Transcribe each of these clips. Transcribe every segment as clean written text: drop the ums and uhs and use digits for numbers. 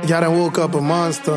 Y'all done woke up a monster.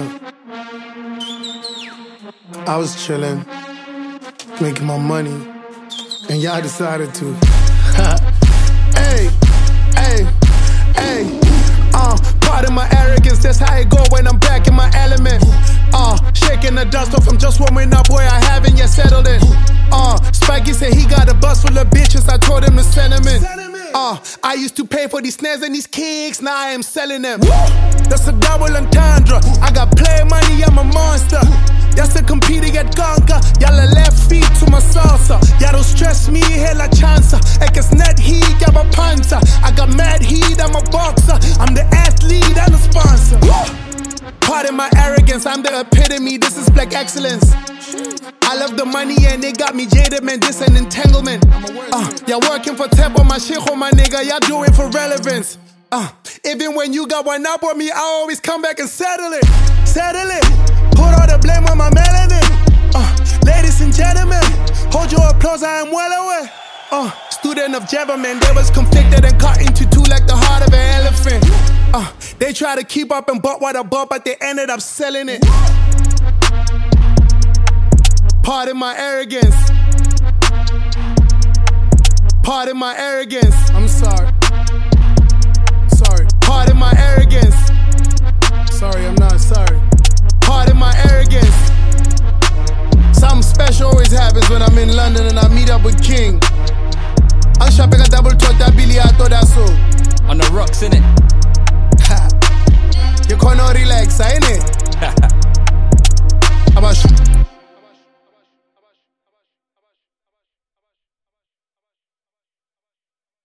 I was chillin', making my money, and y'all decided to. Hey, hey, hey. Pardon my arrogance, that's how it go when I'm back in my element. Shaking the dust off, I'm just warming up where I haven't yet settled in. Spikey said he got a bus full of bitches, I told him to send him in. I used to pay for these snares and these kicks, now I am selling them. That's a double entendre, I got play money, I'm a monster. Jag ska compete, get ganka, jalla left feet to my salsa. Jag don't stress me, hela chansa. Ekes net heat, jag var pansar. I got mad heat, I'm a boxer. I'm the athlete and the sponsor. Pardon my arrogance, I'm the epitome, this is black excellence. I love the money and they got me jaded, man, this an entanglement. Y'all working for tempo, my shit, my nigga, y'all do it for relevance. Even when you got one up on me, I always come back and settle it. Settle it. Put all the blame on my melanin. Ladies and gentlemen, hold your applause, I am well aware. Student of Java, man, they was conflicted and cut into two like the heart of an elephant. They try to keep up and bought what I bought, but they ended up selling it. Pardon my arrogance. Pardon my arrogance. I'm sorry. Sorry. Pardon my arrogance. Sorry, I'm not sorry. Pardon my arrogance. Something special always happens when I'm in London and I meet up with King. I'm shopping a double talk that